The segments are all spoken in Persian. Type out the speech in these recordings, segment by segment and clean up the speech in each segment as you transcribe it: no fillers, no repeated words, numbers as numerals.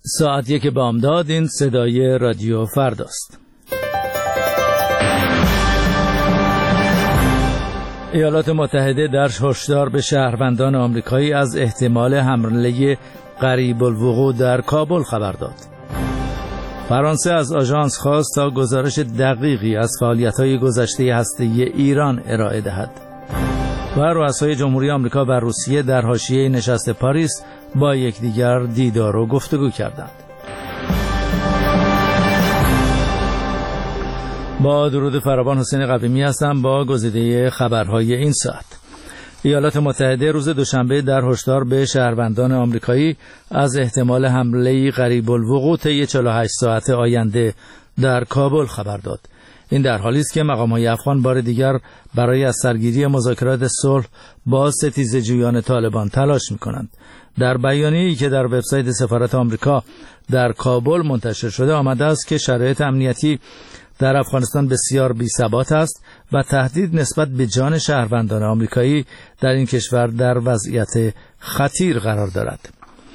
ساعت 1 بامداد. این صدای رادیو فرداست. ایالات متحده در هشدار به شهروندان آمریکایی از احتمال حمله قریب الوقوع در کابل خبر داد. فرانسه از آژانس خواست تا گزارش دقیقی از فعالیت‌های گذشته هسته‌ای ایران ارائه دهد. و رؤسای جمهوری آمریکا و روسیه در حاشیه نشست پاریس با یکدیگر دیدار و گفتگو کردند. با درود فراوان، حسین قویمی هستم با گزیده خبرهای این ساعت. ایالات متحده روز دوشنبه در هشدار به شهروندان آمریکایی از احتمال حمله قریب الوقوع طی 48 ساعت آینده در کابل خبر داد. این در حالی است که مقام‌های افغان بار دیگر برای از سرگیری مذاکرات صلح با ستیزجویان طالبان تلاش می‌کنند. در بیانیه‌ای که در وبسایت سفارت آمریکا در کابل منتشر شده آمده است که شرایط امنیتی در افغانستان بسیار بی‌ثبات است و تهدید نسبت به جان شهروندان آمریکایی در این کشور در وضعیت خطیر قرار دارد.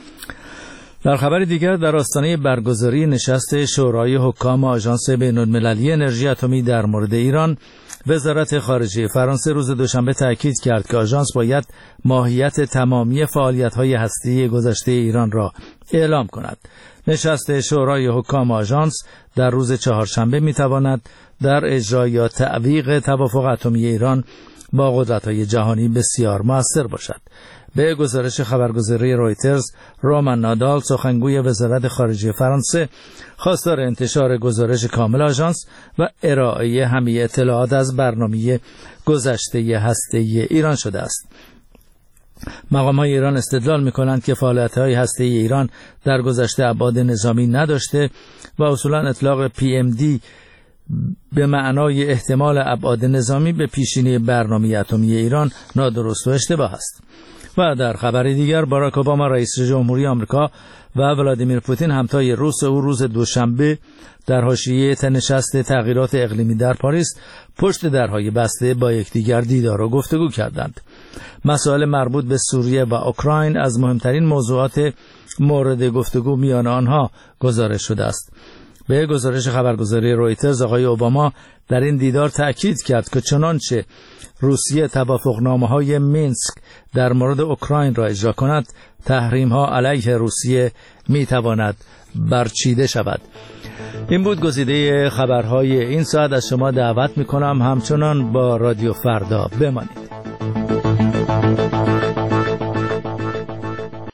در خبر دیگر، در آستانه برگزاری نشست شورای حکام آژانس بین‌المللی انرژی اتمی در مورد ایران، وزارت خارجه فرانسه روز دوشنبه تاکید کرد که آژانس باید ماهیت تمامی فعالیت‌های هسته‌ای گذشته ایران را اعلام کند. نشست شورای حکام آژانس در روز چهارشنبه می‌تواند در اجرا یا تعویق توافق اتمی ایران با قدرت‌های جهانی بسیار مؤثر باشد. به گزارش خبرگزاری رویترز، رومان نادال، سخنگوی وزارت خارجه فرانسه، خواستار انتشار گزارش کامل آژانس و ارائه همه اطلاعات از برنامه گذشته هسته‌ای ایران شده است. مقام‌های ایران استدلال می‌کنند که فعالیت‌های هسته‌ای ایران در گذشته ابعاد نظامی نداشته و اصولاً اطلاق PMD به معنای احتمال ابعاد نظامی به پیشینه برنامه اتمی ایران نادرست و اشتباه است. و در خبر دیگر، باراک اوباما رئیس جمهوری آمریکا و ولادیمیر پوتین همتای روس او روز دوشنبه در حاشیه نشست تغییرات اقلیمی در پاریس پشت درهای بسته با یکدیگر دیدار و گفتگو کردند. مسائل مربوط به سوریه و اوکراین از مهمترین موضوعات مورد گفتگو میان آنها گزارش شده است. به گزارش خبرگزاری رویترز، آقای اوباما در این دیدار تأکید کرد که چنانچه روسیه توافقنامه‌های مینسک در مورد اوکراین را اجرا کند، تحریم‌ها علیه روسیه می‌تواند برچیده شود. این بود گزیده خبرهای این ساعت. از شما دعوت می‌کنم همچنان با رادیو فردا بمانید.